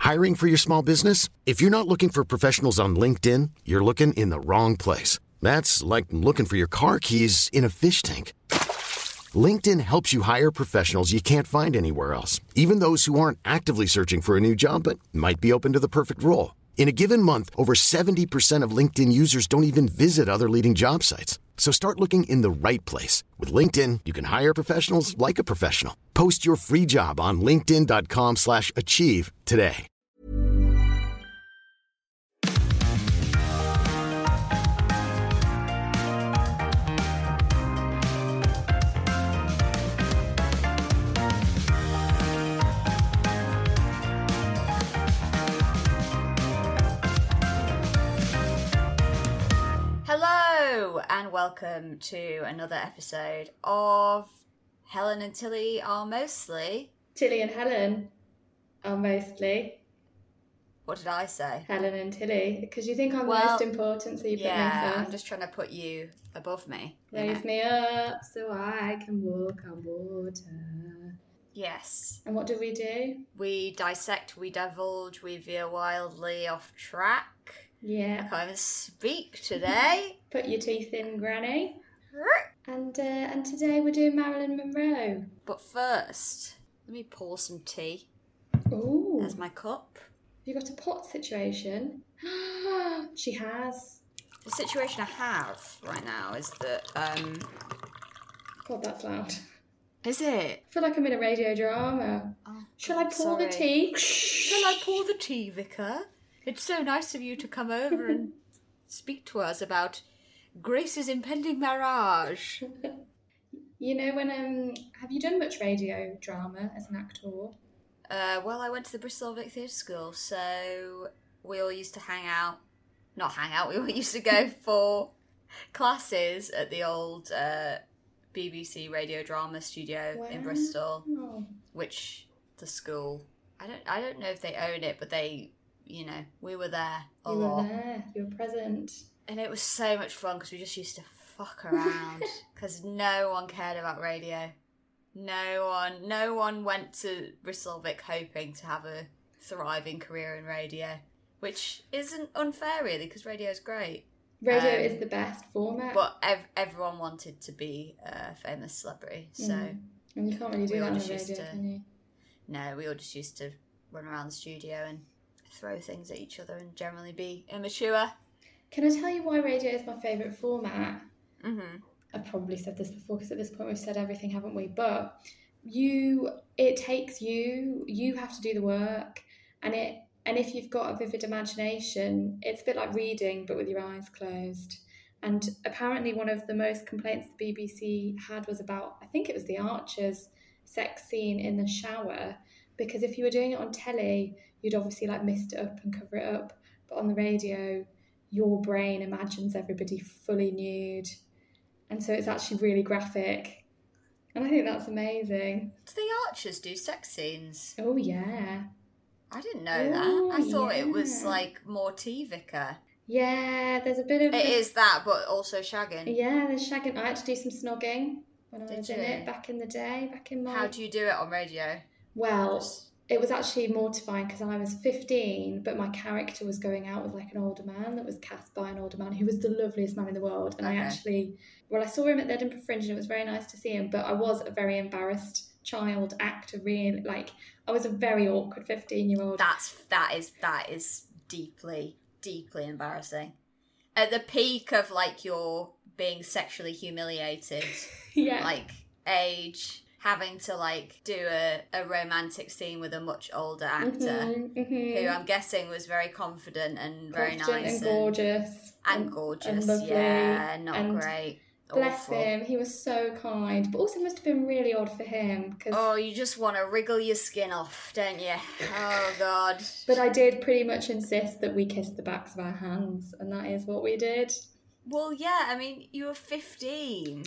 Hiring for your small business? If you're not looking for professionals on LinkedIn, you're looking in the wrong place. That's like looking for your car keys in a fish tank. LinkedIn helps you hire professionals you can't find anywhere else, even those who aren't actively searching for a new job but might be open to the perfect role. In a given month, over 70% of LinkedIn users don't even visit other leading job sites. So start looking in the right place. With LinkedIn, you can hire professionals like a professional. Post your free job on linkedin.com/achieve today. Hello and welcome to another episode of Helen and Tilly Are Mostly. Tilly and Helen are mostly. What did I say? Helen and Tilly, because you think I'm the most important, so you put me first. I'm just trying to put you above me. Raise me up so I can walk on water. Yes. And what do? We dissect, we divulge, we veer wildly off track. Yeah. I can't even speak today. Put your teeth in, Granny. And today we're doing Marilyn Monroe. But first, let me pour some tea. Ooh. There's my cup. You got a pot situation? She has. The situation I have right now is that God, that's loud. Is it? I feel like I'm in a radio drama. Oh, Shall I pour the tea? Shall I pour the tea, Vicar? It's so nice of you to come over and speak to us about Grace's impending marriage. You know, have you done much radio drama as an actor? Well, I went to the Bristol Vic Theatre School, so we all used to we all used to go for classes at the old BBC radio drama studio in Bristol, which the school, I don't know if they own it, but they, we were there a lot. You were there, you were present. And it was so much fun because we just used to fuck around because no one cared about radio. No one went to Bristol Vic hoping to have a thriving career in radio, which isn't unfair really because radio is great. Radio is the best format. But everyone wanted to be a famous celebrity, so... And you can't really do that on the radio, can you? No, we all just used to run around the studio and throw things at each other and generally be immature. Can I tell you why radio is my favourite format? Mm-hmm. I've probably said this before because at this point we've said everything, haven't we? But it takes you have to do the work, and if you've got a vivid imagination, it's a bit like reading but with your eyes closed. And apparently one of the most complaints the BBC had was about, I think it was the Archers sex scene in the shower, because if you were doing it on telly, you'd obviously like mist it up and cover it up, but on the radio, your brain imagines everybody fully nude. And so it's actually really graphic. And I think that's amazing. Do the Archers do sex scenes? Oh, yeah. I didn't know that. I thought it was like more T-Vicar. Yeah, there's a bit of... It is that, but also shagging. Yeah, there's shagging. I had to do some snogging when I was in it back in the day, back in my... How do you do it on radio? Well, it was actually mortifying because I was 15, but my character was going out with like an older man that was cast by an older man who was the loveliest man in the world. And I saw him at the Edinburgh Fringe and it was very nice to see him, but I was a very embarrassed child actor, really. Like, I was a very awkward 15-year-old. That is deeply, deeply embarrassing. At the peak of like your being sexually humiliated, yeah, like age, having to like do a romantic scene with a much older actor who I'm guessing was very confident and very nice and gorgeous and gorgeous, and lovely, yeah, not great. Bless Awful. him, he was so kind, but also must have been really odd for him. Cause... you just want to wriggle your skin off, don't you? Oh, God. But I did pretty much insist that we kiss the backs of our hands, and that is what we did. Well, yeah, I mean, you were 15.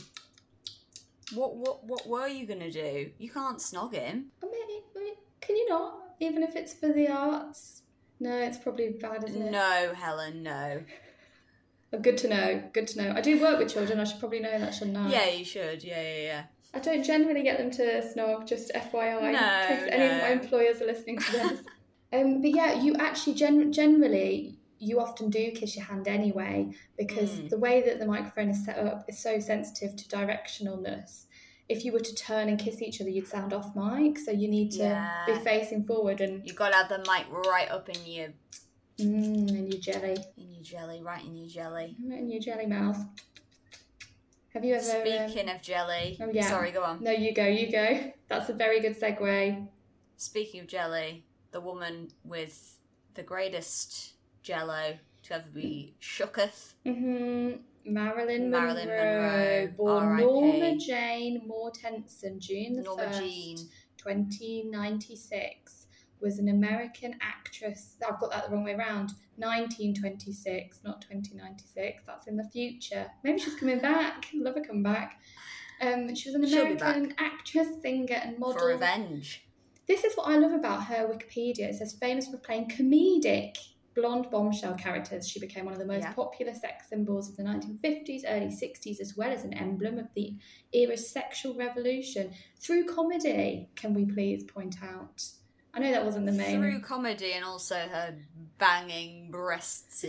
What were you going to do? You can't snog him. I mean, can you not? Even if it's for the arts? No, it's probably bad, isn't it? No, Helen, no. Good to know. I do work with children. I should probably know that, shouldn't I? Yeah, you should. Yeah. I don't generally get them to snog, just FYI. No, in case any of my employers are listening to this. But yeah, you actually generally you often do kiss your hand anyway, because the way that the microphone is set up is so sensitive to directionalness. If you were to turn and kiss each other, you'd sound off mic. So you need to be facing forward, and you got to have the mic right up in your in your jelly, right in your jelly, right in your jelly mouth. Have you ever? Speaking of jelly, oh yeah, sorry, go on. No, you go. That's a very good segue. Speaking of jelly, the woman with the greatest jello to ever be shooketh. Marilyn Monroe, born R.I.P. Norma Jane Mortensen, June the Norma 1st, Jean. 2096, was an American actress. I've got that the wrong way around. 1926, not 2096. That's in the future. Maybe she's coming back. Love her come back. She was an American actress, singer, and model. For revenge. This is what I love about her Wikipedia. It says famous for playing comedic blonde bombshell characters. She became one of the most popular sex symbols of the 1950s, early 60s, as well as an emblem of the era's sexual revolution. Through comedy, can we please point out? I know that wasn't the main... Through comedy, and also her banging breasts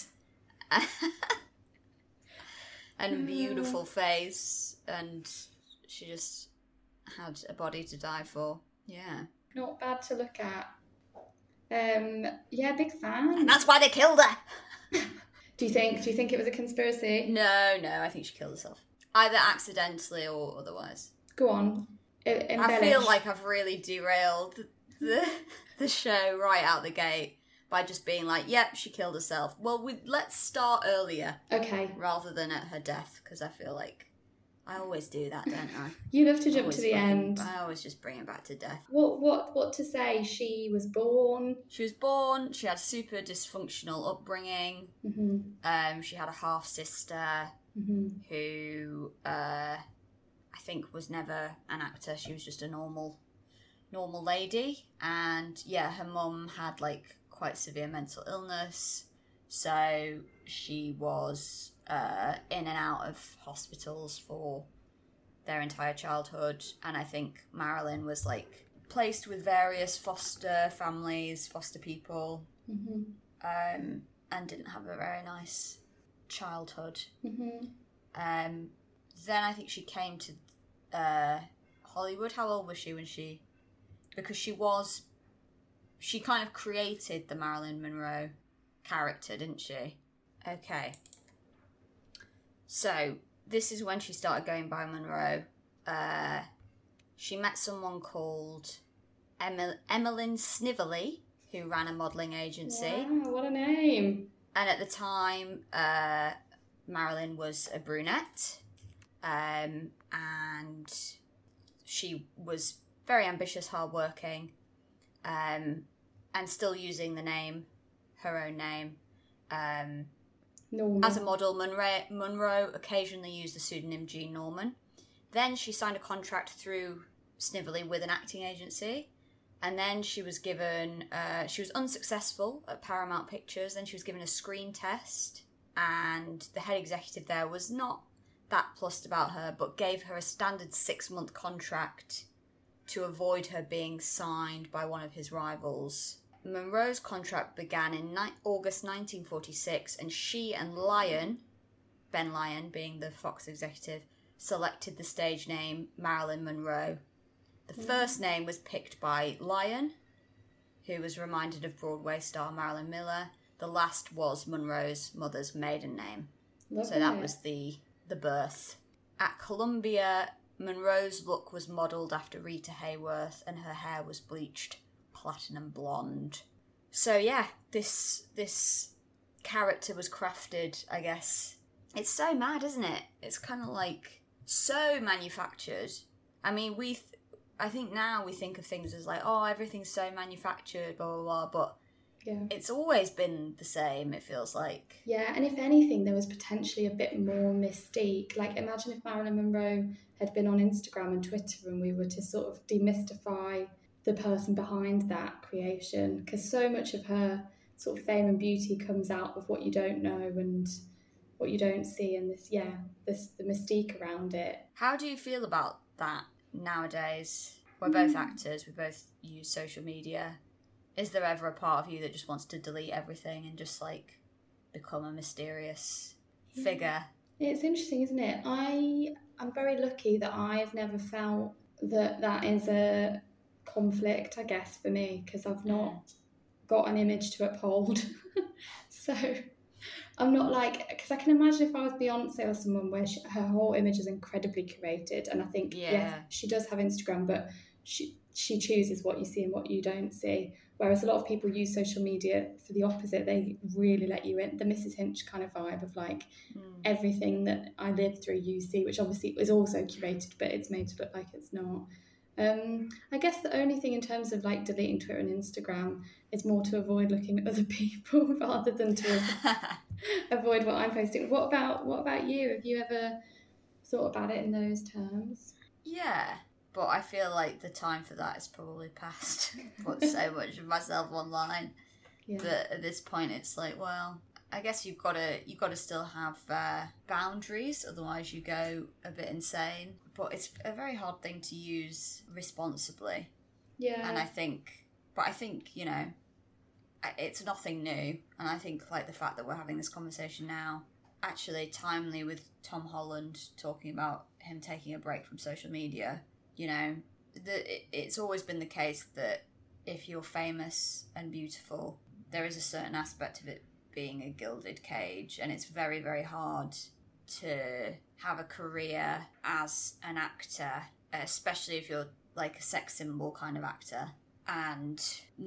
and beautiful face, and she just had a body to die for. Yeah. Not bad to look at. Yeah, big fan. And that's why they killed her. Do you think it was a conspiracy? No, I think she killed herself. Either accidentally or otherwise. Go on. Embellish. I feel like I've really derailed the show right out the gate by just being like, yep, she killed herself. Well, let's start earlier. Okay. Rather than at her death, because I feel like I always do that, don't I? You love to jump to the end. I always just bring it back to death. What to say? She was born. She had a super dysfunctional upbringing. She had a half sister who I think was never an actor. She was just a normal lady, and her mum had like quite severe mental illness, so she was in and out of hospitals for their entire childhood. And I think Marilyn was like placed with various foster families, foster people, and didn't have a very nice childhood. Then I think she came to Hollywood. How old was she when she... Because she kind of created the Marilyn Monroe character, didn't she? Okay. So, this is when she started going by Monroe. She met someone called Emmeline Snively, who ran a modelling agency. Wow, what a name. And at the time, Marilyn was a brunette. And she was very ambitious, hardworking, and still using her own name. Norman. As a model, Monroe occasionally used the pseudonym Jean Norman. Then she signed a contract through Snively with an acting agency, and then she was given... she was unsuccessful at Paramount Pictures. Then she was given a screen test, and the head executive there was not that plussed about her, but gave her a standard 6-month contract to avoid her being signed by one of his rivals. Monroe's contract began in August 1946, and she and Ben Lyon, being the Fox executive, selected the stage name Marilyn Monroe. The first name was picked by Lyon, who was reminded of Broadway star Marilyn Miller. The last was Monroe's mother's maiden name. So that was the birth. At Columbia, Monroe's look was modelled after Rita Hayworth, and her hair was bleached platinum blonde. So yeah, this character was crafted, I guess. It's so mad, isn't it? It's kind of like so manufactured. I mean, I think now we think of things as like, oh, everything's so manufactured, blah, blah, blah, but it's always been the same, it feels like. Yeah, and if anything, there was potentially a bit more mystique. Like, imagine if Marilyn Monroe had been on Instagram and Twitter and we were to sort of demystify the person behind that creation, because so much of her sort of fame and beauty comes out of what you don't know and what you don't see, and the mystique around it. How do you feel about that nowadays? We're both actors, we both use social media. Is there ever a part of you that just wants to delete everything and just, like, become a mysterious figure? It's interesting, isn't it? I'm very lucky that I've never felt that is a conflict, I guess, for me, because I've not got an image to uphold. So I'm not like, because I can imagine if I was Beyonce or someone where her whole image is incredibly curated, and I think, yes, she does have Instagram, but she chooses what you see and what you don't see. Whereas a lot of people use social media for the opposite. They really let you in, the Mrs. Hinch kind of vibe of like everything that I live through you see, which obviously is also curated, but it's made to look like it's not. I guess the only thing in terms of like deleting Twitter and Instagram is more to avoid looking at other people rather than to avoid what I'm posting. What about you? Have you ever thought about it in those terms? Yeah. But I feel like the time for that is probably past. I put so much of myself online that at this point it's like, well, I guess you've got to still have boundaries, otherwise you go a bit insane. But it's a very hard thing to use responsibly. Yeah. And I think, you know, it's nothing new. And I think like the fact that we're having this conversation now, actually timely with Tom Holland talking about him taking a break from social media. You know, it's always been the case that if you're famous and beautiful, there is a certain aspect of it being a gilded cage, and it's very, very hard to have a career as an actor, especially if you're like a sex symbol kind of actor, and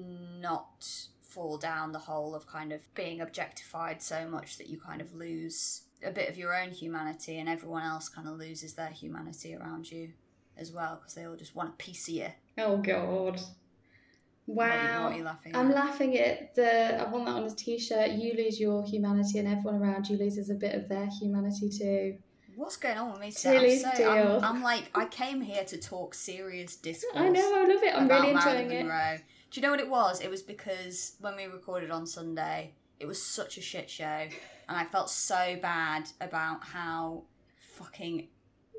not fall down the hole of kind of being objectified so much that you kind of lose a bit of your own humanity and everyone else kind of loses their humanity around you as well, because they all just want a piece of you. Oh God! Wow! What are you laughing at? I'm laughing at I want that on a t-shirt. You lose your humanity, and everyone around you loses a bit of their humanity too. What's going on with me today? I'm like, I came here to talk serious discourse. I know, I love it. I'm really enjoying it. Monroe. Do you know what it was? It was because when we recorded on Sunday, it was such a shit show, and I felt so bad about how fucking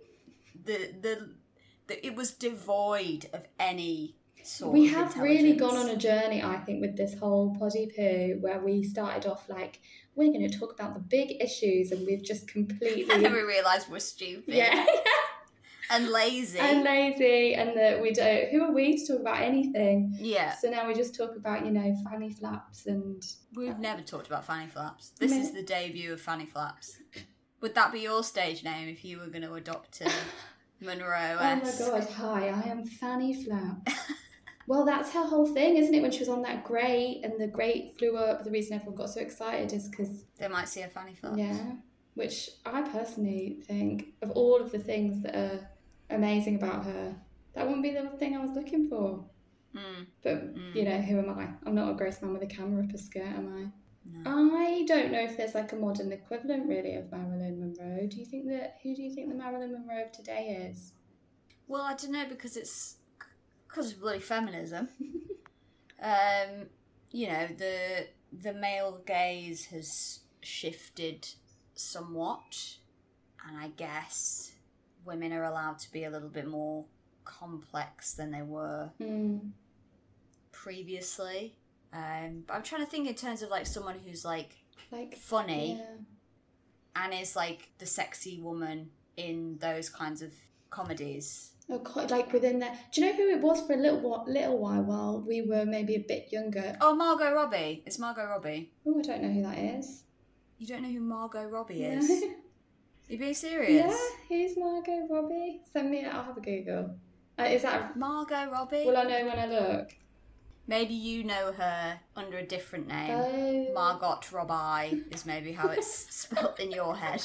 it was devoid of any sort of We have really gone on a journey, I think, with this whole Poddy Poo, where we started off like, we're going to talk about the big issues, and we've just completely... And then we realised we're stupid. Yeah. And lazy. And that we don't... Who are we to talk about anything? Yeah. So now we just talk about, you know, fanny flaps and... We've never talked about fanny flaps. This is the debut of fanny flaps. Would that be your stage name if you were going to adopt Monroe-esque? Oh my God, hi, I am Fanny Flaps. Well, that's her whole thing, isn't it? When she was on that grate and the grate flew up, the reason everyone got so excited is because... They might see a fanny flaps. Yeah, which I personally think, of all of the things that are amazing about her, that wouldn't be the thing I was looking for. But, you know, who am I? I'm not a gross man with a camera up a skirt, am I? No. I don't know if there's like a modern equivalent really of Marilyn Monroe. Who do you think the Marilyn Monroe of today is? Well, I don't know, because of bloody feminism. You know, the male gaze has shifted somewhat, and I guess women are allowed to be a little bit more complex than they were previously. But I'm trying to think in terms of like someone who's like funny and is like the sexy woman in those kinds of comedies. Oh, like within that. Do you know who it was for a little while we were maybe a bit younger? Oh, Margot Robbie. It's Margot Robbie. Oh, I don't know who that is. You don't know who Margot Robbie is? No. You being serious? Yeah, who's Margot Robbie? Send me. I'll have a Google. Is that Margot Robbie? Will I know when I look? Maybe you know her under a different name. Margot Robbie is maybe how it's spelt in your head.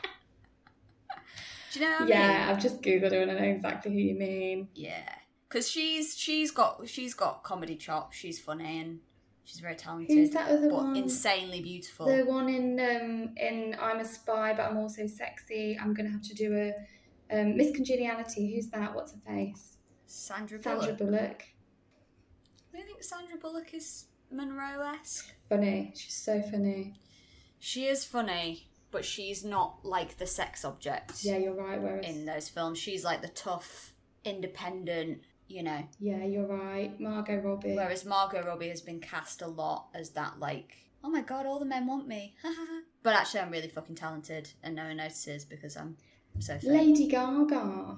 Do you know what I mean? Yeah, I've just Googled her and I know exactly who you mean. Yeah, because she's got comedy chops. She's funny and she's very talented. Who's that other one? Insanely beautiful. The one in I'm a Spy, but I'm also sexy. I'm gonna have to do a Miss Congeniality. Who's that? What's her face? Sandra Bullock. I don't think Sandra Bullock is Monroe-esque. Funny. She's so funny. She is funny, but she's not like the sex object. Yeah, you're right. Whereas in those films, she's like the tough, independent, you know. Yeah, you're right. Margot Robbie. Whereas Margot Robbie has been cast a lot as that, like, oh my god, all the men want me. But actually, I'm really fucking talented, and no one notices because I'm so fake. Lady Gaga.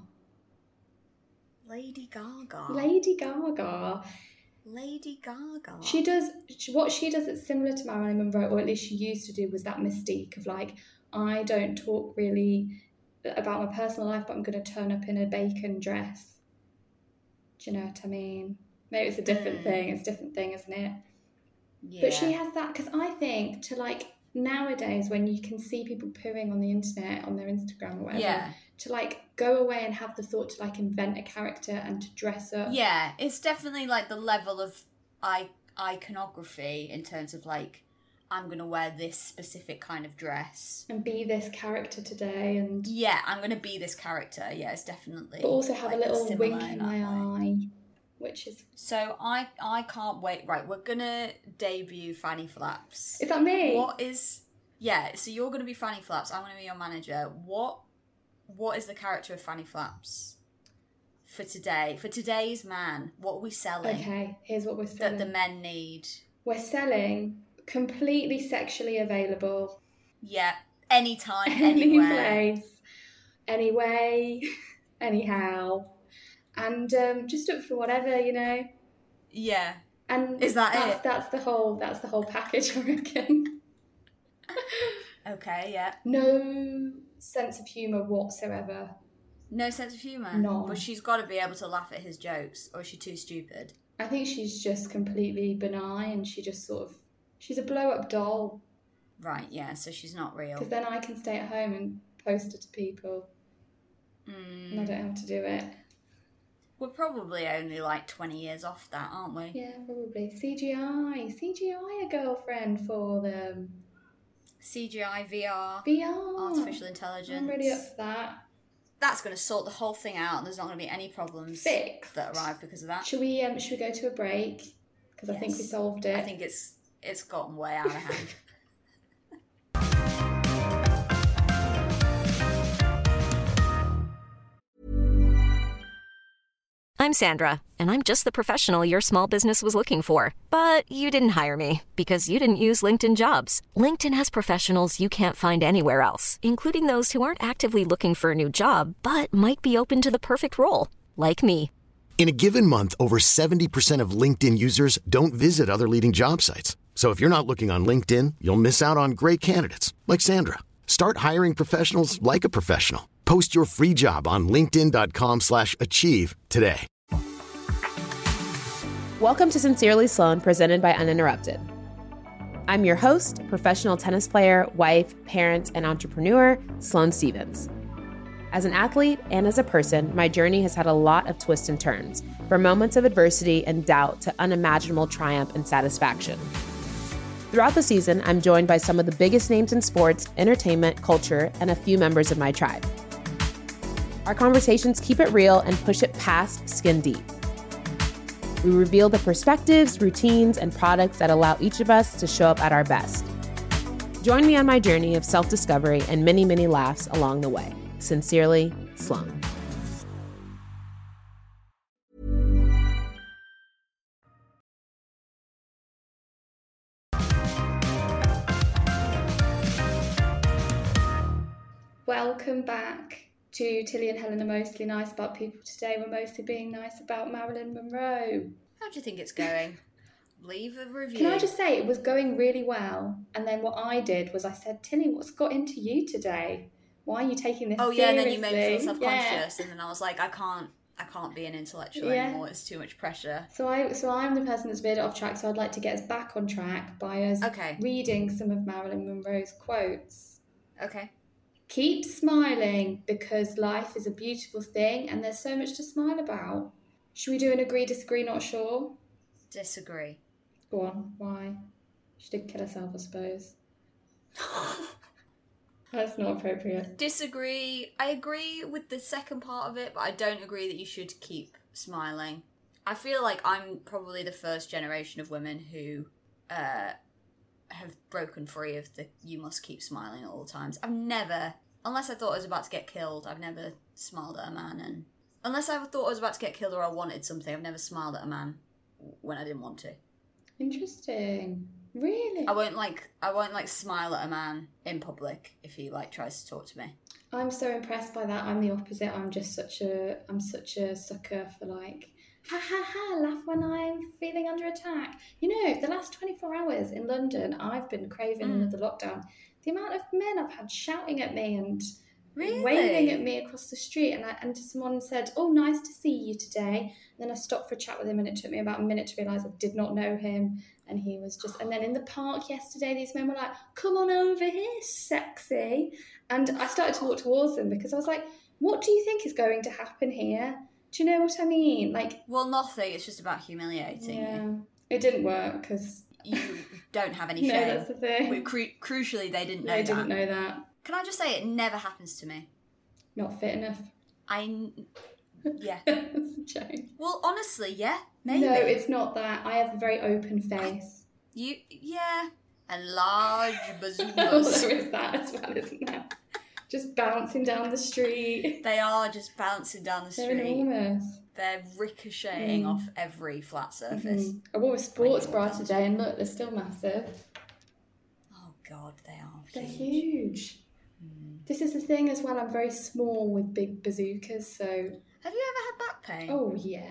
Lady Gaga. Lady Gaga. Lady Gaga. She does, what she does that's similar to Marilyn Monroe, or at least she used to do, was that mystique of like, I don't talk really about my personal life, but I'm going to turn up in a bacon dress. Do you know what I mean? Maybe it's a different thing. It's a different thing, isn't it? Yeah. But she has that, because I think to like nowadays when you can see people pooing on the internet, on their Instagram or whatever, to like go away and have the thought to like invent a character and to dress up. Yeah, it's definitely like the level of iconography in terms of like, I'm going to wear this specific kind of dress. And be this character today. And yeah, I'm going to be this character. Yeah, it's definitely. But also have like, a little wink in my way. eye. Which is... So I can't wait. Right, we're going to debut Fanny Flaps. Is that me? What is... Yeah, so you're going to be Fanny Flaps. I'm going to be your manager. What is the character of Fanny Flaps for today? For today's man, what are we selling? Okay, here's what we're selling. That the men need. We're selling completely sexually available. Yeah, anytime, Any anywhere. place, anyway, anyhow. And just up for whatever, you know. Yeah. And is that it? That's the whole package, I reckon. Okay, yeah. No sense of humour whatsoever. No sense of humour? No. But she's got to be able to laugh at his jokes, or is she too stupid? I think she's just completely benign. She just sort of... She's a blow-up doll. Right, yeah, so she's not real. Because then I can stay at home and post her to people. And I don't have to do it. We're probably only like 20 years off that, aren't we? Yeah, probably. CGI a girlfriend for them. CGI, VR, artificial intelligence. I'm really up for that. That's going to sort the whole thing out, and there's not going to be any problems that arrive because of that. Should we go to a break? Because I think we solved it. I think it's gotten way out of hand. I'm Sandra, and I'm just the professional your small business was looking for. But you didn't hire me because you didn't use LinkedIn Jobs. LinkedIn has professionals you can't find anywhere else, including those who aren't actively looking for a new job, but might be open to the perfect role, like me. In a given month, over 70% of LinkedIn users don't visit other leading job sites. So if you're not looking on LinkedIn, you'll miss out on great candidates like Sandra. Start hiring professionals like a professional. Post your free job on linkedin.com/achieve today. Welcome to Sincerely Sloan, presented by Uninterrupted. I'm your host, professional tennis player, wife, parent, and entrepreneur, Sloane Stevens. As an athlete and as a person, my journey has had a lot of twists and turns, from moments of adversity and doubt to unimaginable triumph and satisfaction. Throughout the season, I'm joined by some of the biggest names in sports, entertainment, culture, and a few members of my tribe. Our conversations keep it real and push it past skin deep. We reveal the perspectives, routines, and products that allow each of us to show up at our best. Join me on my journey of self-discovery and many, many laughs along the way. Sincerely, Sloane. Welcome back to Tilly and Helen are mostly nice about people. Today we're mostly being nice about Marilyn Monroe. How do you think it's going? Leave a review. Can I just say, it was going really well. And then what I did was I said, Tilly, what's got into you today? Why are you taking this seriously? And then you made me feel self-conscious. Yeah. And then I was like, I can't be an intellectual anymore. It's too much pressure. So I'm the person that's veered off track. So I'd like to get us back on track by us reading some of Marilyn Monroe's quotes. Okay. Keep smiling because life is a beautiful thing and there's so much to smile about. Should we do an agree, disagree, not sure? Disagree. Go on. Why? She did kill herself, I suppose. That's not appropriate. Disagree. I agree with the second part of it, but I don't agree that you should keep smiling. I feel like I'm probably the first generation of women who have broken free of the you must keep smiling at all times. I've never, unless I thought I was about to get killed, I've never smiled at a man and Unless I thought I was about to get killed or I wanted something, I've never smiled at a man when I didn't want to. Interesting. Really? I won't smile at a man in public if he like tries to talk to me. I'm so impressed by that. I'm the opposite. I'm such a sucker for like, ha ha ha, laugh when I'm feeling under attack. You know, the last 24 hours in London, I've been craving another lockdown. The amount of men I've had shouting at me and waving at me across the street, and someone said, "Oh, nice to see you today." And then I stopped for a chat with him, and it took me about a minute to realise I did not know him. And he was just, and then in the park yesterday, these men were like, "Come on over here, sexy." And I started to walk towards them because I was like, what do you think is going to happen here? Do you know what I mean? Like, well, nothing. It's just about humiliating you. It didn't work because you don't have any shame. No, that's the thing. Crucially, they didn't know They didn't know that. Can I just say it never happens to me? Not fit enough. Yeah. That's a joke. Well, honestly, yeah, maybe. No, it's not that. I have a very open face. And large bazookas. There is that as well, isn't there? Just bouncing down the street. They are just bouncing down the street. They're enormous. They're ricocheting off every flat surface. I wore a sports bra today and look, they're still massive. Oh God, they are huge. They're huge. This is the thing as well, I'm very small with big bazookas, so... Have you ever had back pain? Oh, yeah.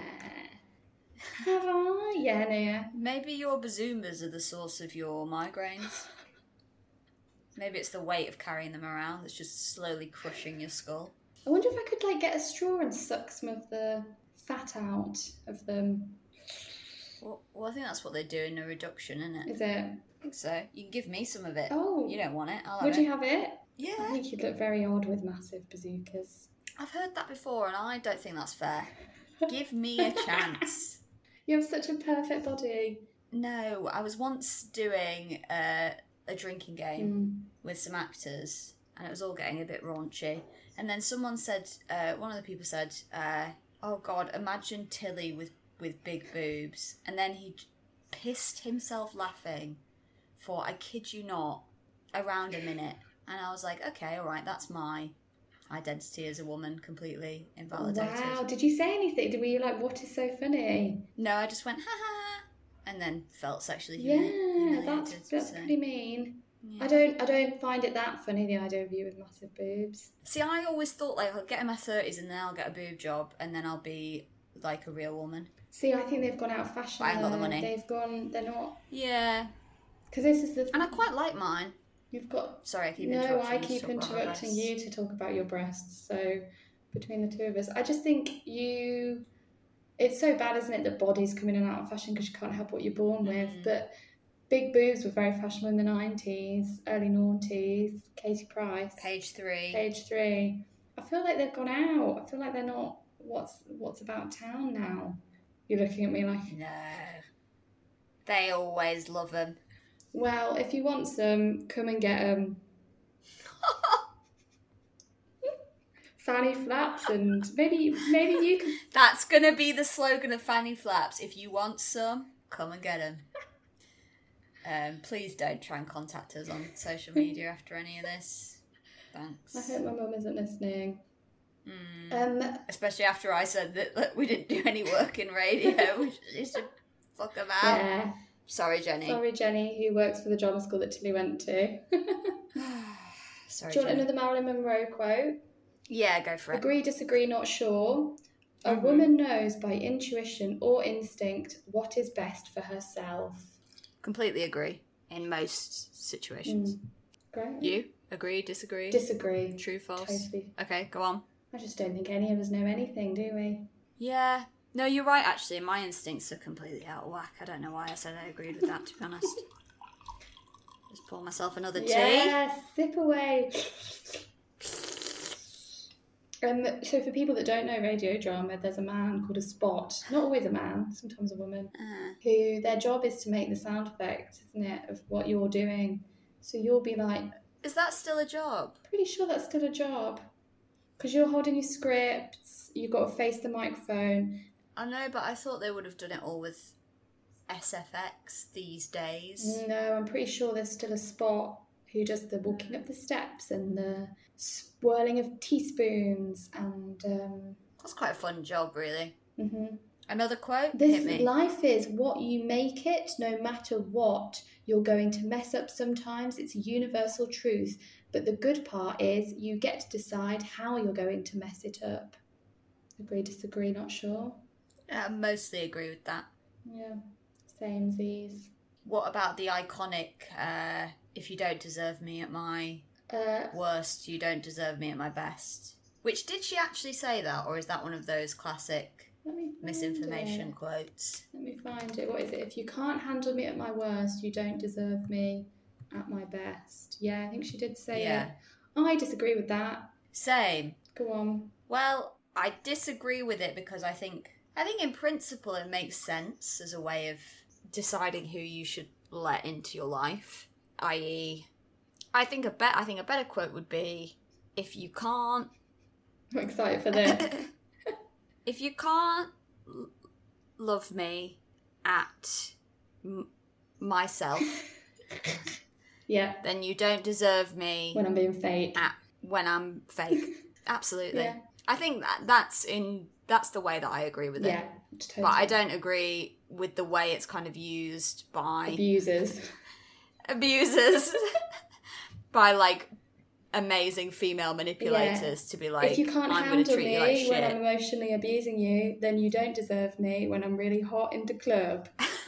Have I? Yeah, no, yeah. Maybe your bazoomas are the source of your migraines. Maybe it's the weight of carrying them around that's just slowly crushing your skull. I wonder if I could, like, get a straw and suck some of the fat out of them. Well, I think that's what they do in a reduction, isn't it? Is it? I think so. You can give me some of it. Oh. You don't want it. I'll have Would you have it? Yeah. I think you'd look very odd with massive bazookas. I've heard that before and I don't think that's fair. Give me a chance. You have such a perfect body. No, I was once doing a drinking game with some actors and it was all getting a bit raunchy. And then someone said, one of the people said, oh God, imagine Tilly with big boobs. And then he pissed himself laughing for, I kid you not, around a minute. And I was like, okay, all right, that's my identity as a woman completely invalidated. Wow, did you say anything? Were you like, what is so funny? No, I just went, ha ha, and then felt sexually Yeah, humiliated. that's pretty mean. Yeah. I don't find it that funny, the idea of you with massive boobs. See, I always thought, like, I'll get in my 30s and then I'll get a boob job and then I'll be, like, a real woman. See, I think they've gone out of fashion. But I ain't got the money. They're not... Yeah. Because this is the... And I quite like mine. You've got... Sorry, I keep interrupting you. No, I keep interrupting you to talk about your breasts. So, between the two of us, I just think you... It's so bad, isn't it, that bodies come in and out of fashion because you can't help what you're born with. But big boobs were very fashionable in the 90s, early noughties. Katie Price. Page 3. I feel like they've gone out. I feel like they're not what's about town now. You're looking at me like... No. They always love them. Well, if you want some, come and get them. Fanny flaps, and maybe you can... That's going to be the slogan of Fanny Flaps. If you want some, come and get them. Please don't try and contact us on social media after any of this. Thanks. I hope my mum isn't listening. Especially after I said that we didn't do any work in radio. We used to fuck them out. Yeah. Sorry, Jenny, who works for the drama school that Tilly went to. Sorry, Do you want Jenny. another Marilyn Monroe quote? Yeah, go for it. Agree, disagree, not sure. A woman knows by intuition or instinct what is best for herself. Completely agree in most situations. Great. You? Agree, disagree? Disagree. True, false? Totally. Okay, go on. I just don't think any of us know anything, do we? Yeah. No, you're right, actually. My instincts are completely out of whack. I don't know why I said I agreed with that, to be honest. Just pour myself another tea. Yes, sip away. So for people that don't know radio drama, there's a man called a spot, not always a man, sometimes a woman, who their job is to make the sound effects, isn't it, of what you're doing. So you'll be like... Is that still a job? Pretty sure that's still a job. Because you're holding your scripts, you've got to face the microphone. I know, but I thought they would have done it all with SFX these days. No, I'm pretty sure there's still a spot who does the walking up the steps and the swirling of teaspoons and That's quite a fun job, really. Mm-hmm. Another quote? This Hit me. life is what you make it, no matter what. You're going to mess up sometimes. It's a universal truth. But the good part is you get to decide how you're going to mess it up. Agree, disagree, not sure? I mostly agree with that. Yeah, samesies. What about the iconic, if you don't deserve me at my worst, you don't deserve me at my best? Which, did she actually say that, or is that one of those classic misinformation quotes? Let me find it. What is it? If you can't handle me at my worst, you don't deserve me at my best. Yeah, I think she did say it. I disagree with that. Same. Go on. Well, I disagree with it because I think in principle it makes sense as a way of deciding who you should let into your life. I.e., I think a better quote would be, if you can't... I'm excited for this. If you can't love me at myself, yeah, then you don't deserve me when I'm being fake. When I'm fake. Absolutely. Yeah. I think that's the way that I agree with it. Yeah, totally. But I don't agree with the way it's kind of used by abusers. By like amazing female manipulators to be like, if you can't I'm handle treat me you like shit. when I'm emotionally abusing you, then you don't deserve me when I'm really hot in the club.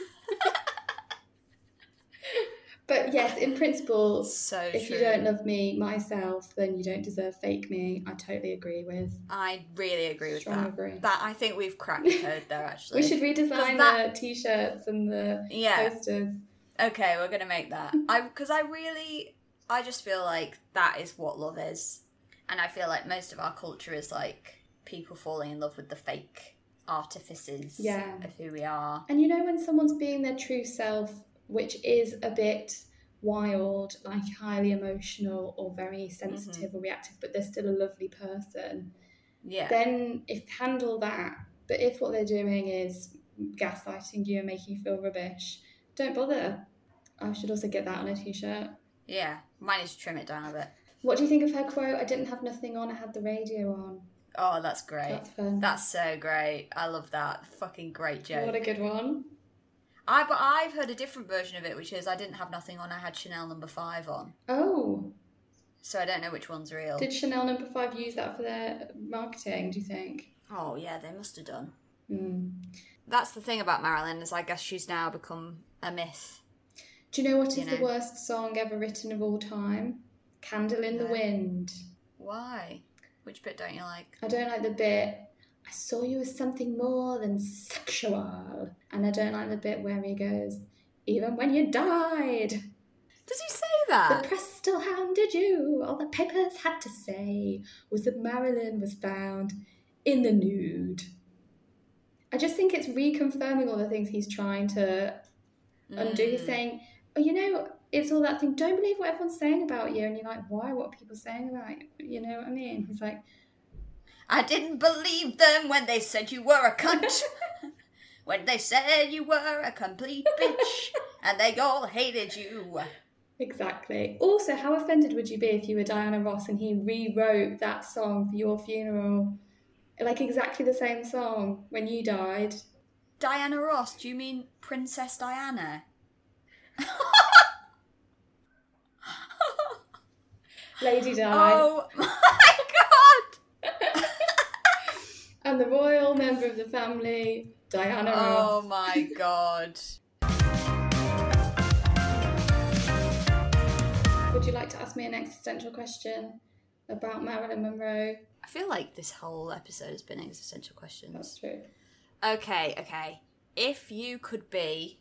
But yes, in principle, if you don't love me myself, then you don't deserve fake me. I totally agree with. I really agree with Strong that. Agree. That I think we've cracked the code there. Actually, we should redesign the t-shirts and the posters. Okay, we're gonna make that. I just feel like that is what love is, and I feel like most of our culture is like people falling in love with the fake artifices of who we are. And you know, when someone's being their true self, which is a bit wild, like highly emotional or very sensitive or reactive, but they're still a lovely person, then handle that. But if what they're doing is gaslighting you and making you feel rubbish, don't bother. I should also get that on a t-shirt. Yeah, might need to trim it down a bit. What do you think of her quote? I didn't have nothing on, I had the radio on. Oh, that's great. That's fun. That's so great. I love that. Fucking great joke. What a good one. But I've heard a different version of it, which is I didn't have nothing on, I had Chanel No. 5 on. Oh. So I don't know which one's real. Did Chanel No. 5 use that for their marketing, do you think? Oh, yeah, they must have done. Mm. That's the thing about Marilyn, is I guess she's now become a myth. Do you know what is the worst song ever written of all time? Candle in the Wind. Why? Which bit don't you like? I don't like the bit, I saw you as something more than sexual. And I don't like the bit where he goes, even when you died. Does he say that? The press still hounded you. All the papers had to say was that Marilyn was found in the nude. I just think it's reconfirming all the things he's trying to undo. He's saying, oh, you know, it's all that thing. Don't believe what everyone's saying about you. And you're like, why? What are people saying about you? You know what I mean? He's like, I didn't believe them when they said you were a cunt. When they said you were a complete bitch. And they all hated you. Exactly. Also, how offended would you be if you were Diana Ross and he rewrote that song for your funeral? Like exactly the same song when you died. Diana Ross? Do you mean Princess Diana? Lady Di. Oh my god! And the royal member of the family, Diana Ross. Oh my god. Would you like to ask me an existential question about Marilyn Monroe? I feel like this whole episode has been existential questions. That's true. Okay. If you could be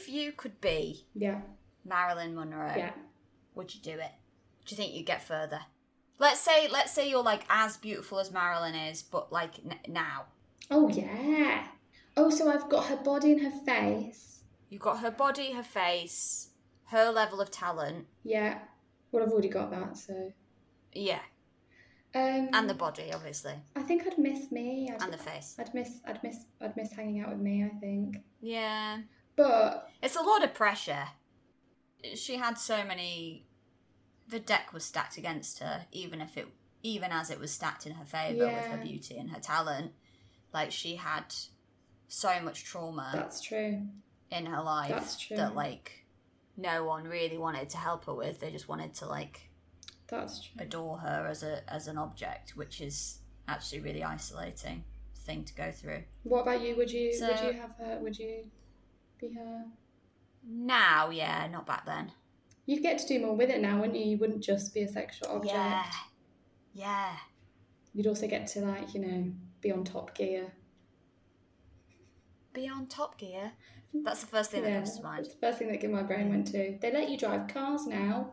Marilyn Monroe, would you do it? Do you think you'd get further? Let's say you're like as beautiful as Marilyn is, but like now. Oh yeah. Oh, so I've got her body and her face. You've got her body, her face, her level of talent. Yeah. Well, I've already got that, so. Yeah. And the body, obviously. I think I'd miss me. And the face. I'd miss hanging out with me, I think. Yeah. But it's a lot of pressure. She had so many. The deck was stacked against her, even as it was stacked in her favour with her beauty and her talent. Like, she had so much trauma. That's true. In her life. That's true. That, like, no one really wanted to help her with. They just wanted to, like, that's true. Adore her as an object, which is actually really isolating thing to go through. What about you? Would you have her? Would you be her? Now, yeah, not back then. You'd get to do more with it now, wouldn't you? You wouldn't just be a sexual object. Yeah. You'd also get to, like, you know, be on Top Gear. Be on Top Gear? That's the first thing that comes to mind. That's the first thing that my brain went to. They let you drive cars now.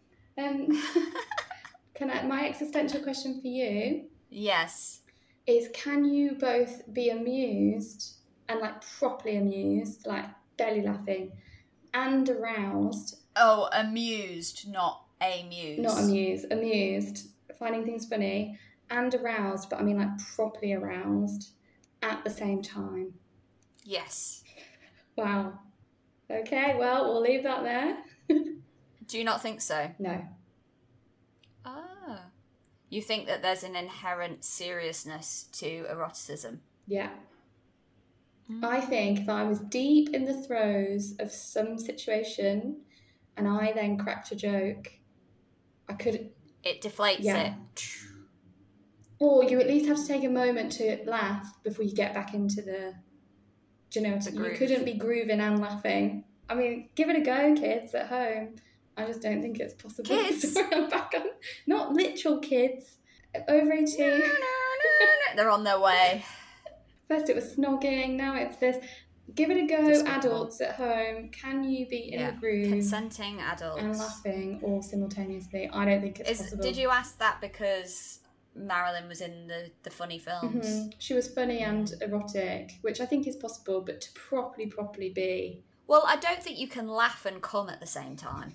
My existential question for you? Yes. Is, can you both be amused and, like, properly amused, like belly laughing, and aroused? Oh, amused, not amused. Not amused. Amused, finding things funny, and aroused, but I mean, like, properly aroused at the same time. Yes. Wow. Okay, well, we'll leave that there. Do you not think so? No. Ah. You think that there's an inherent seriousness to eroticism? Yeah. I think if I was deep in the throes of some situation and I then cracked a joke, I could... It deflates it. Or you at least have to take a moment to laugh before you get back into the... Do you know, you couldn't be grooving and laughing. I mean, give it a go, kids at home. I just don't think it's possible. Kids? Sorry, I'm back on. Not literal kids. Over 18. No. They're on their way. First it was snogging, now it's this. Give it a go, adults at home. Can you be in the groove? Consenting adults. And laughing all simultaneously? I don't think it's possible. Did you ask that because Marilyn was in the funny films? Mm-hmm. She was funny and erotic, which I think is possible, but to properly be... Well, I don't think you can laugh and come at the same time.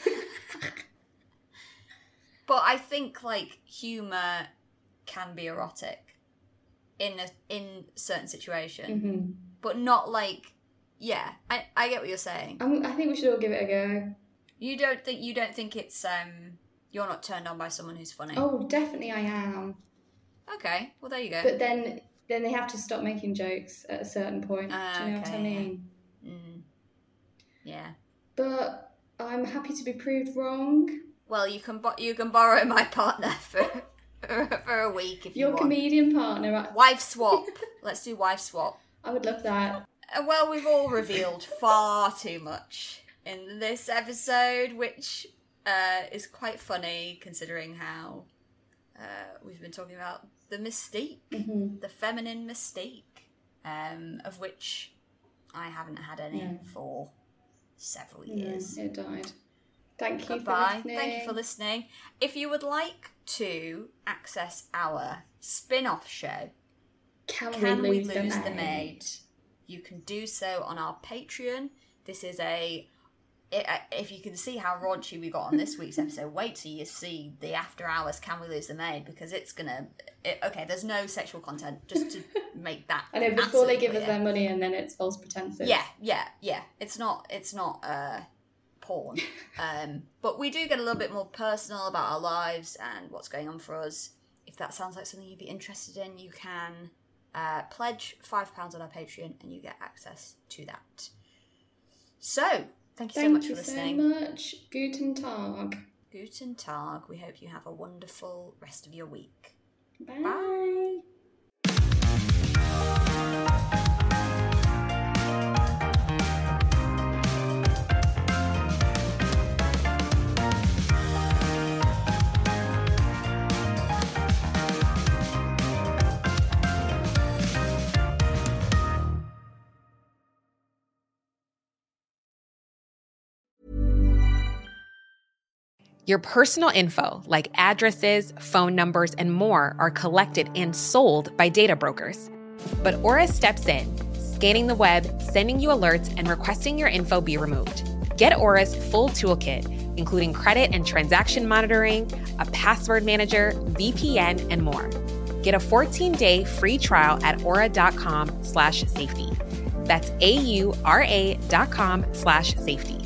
But I think, like, humour can be erotic in certain situations, but not like, I get what you're saying. I think we should all give it a go. You don't think it's you're not turned on by someone who's funny? Oh, definitely I am. Okay, well there you go. But then they have to stop making jokes at a certain point. Do you know what I mean? Yeah. But I'm happy to be proved wrong. Well, you can borrow my partner for a week if you want. Your comedian partner. Wife swap. Let's do wife swap. I would love that. Well, we've all revealed far too much in this episode, which is quite funny considering how we've been talking about the mystique, the feminine mystique, of which I haven't had any for several years. It died. Thank you Goodbye. For listening. Thank you for listening. If you would like to access our spin-off show, Can We Lose the Maid? You can do so on our Patreon. This is if you can see how raunchy we got on this week's episode, wait till you see the after hours Can We Lose the Maid, because it's gonna... okay, there's no sexual content, just to make that I know, before they give us their money and then it's false pretenses. Yeah. It's not porn. But we do get a little bit more personal about our lives and what's going on for us. If that sounds like something you'd be interested in, you can pledge £5 on our Patreon and you get access to that. So, thank you so much for listening. Thank you so much. Guten Tag. Guten Tag. We hope you have a wonderful rest of your week. Bye. Bye. Your personal info, like addresses, phone numbers, and more, are collected and sold by data brokers. But Aura steps in, scanning the web, sending you alerts, and requesting your info be removed. Get Aura's full toolkit, including credit and transaction monitoring, a password manager, VPN, and more. Get a 14-day free trial at aura.com/safety. That's AURA.com/safety.